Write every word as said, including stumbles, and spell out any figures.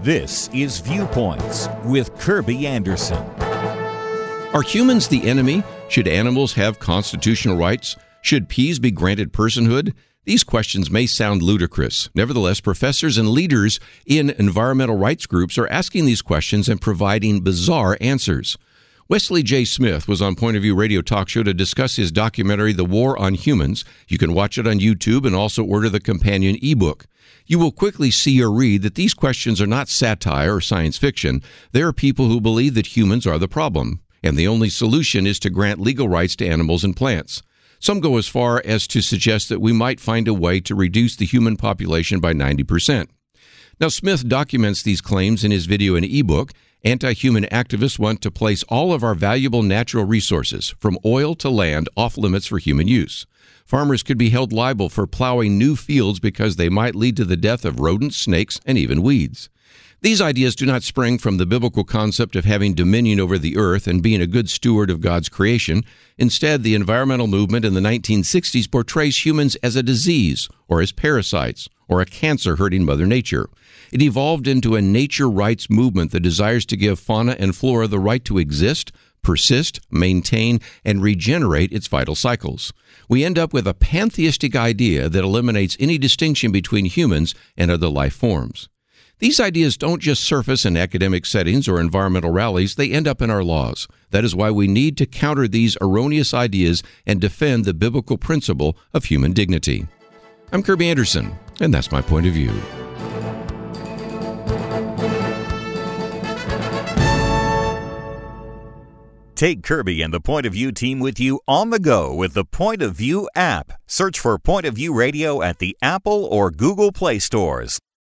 This is Viewpoints with Kirby Anderson. Are humans the enemy? Should animals have constitutional rights? Should peas be granted personhood? These questions may sound ludicrous. Nevertheless, professors and leaders in environmental rights groups are asking these questions and providing bizarre answers. Wesley J. Smith was on Point of View Radio Talk Show to discuss his documentary, The War on Humans. You can watch it on YouTube and also order the companion ebook. You will quickly see or read that these questions are not satire or science fiction. There are people who believe that humans are the problem, and the only solution is to grant legal rights to animals and plants. Some go as far as to suggest that we might find a way to reduce the human population by ninety percent. Now, Smith documents these claims in his video and ebook. Anti-human activists want to place all of our valuable natural resources, from oil to land, off limits for human use. Farmers could be held liable for plowing new fields because they might lead to the death of rodents, snakes, and even weeds. These ideas do not spring from the biblical concept of having dominion over the earth and being a good steward of God's creation. Instead, the environmental movement in the nineteen sixties portrays humans as a disease or as parasites or a cancer hurting Mother Nature. It evolved into a nature rights movement that desires to give fauna and flora the right to exist, persist, maintain, and regenerate its vital cycles. We end up with a pantheistic idea that eliminates any distinction between humans and other life forms. These ideas don't just surface in academic settings or environmental rallies, they end up in our laws. That is why we need to counter these erroneous ideas and defend the biblical principle of human dignity. I'm Kirby Anderson, and that's my point of view. Take Kirby and the Point of View team with you on the go with the Point of View app. Search for Point of View Radio at the Apple or Google Play stores.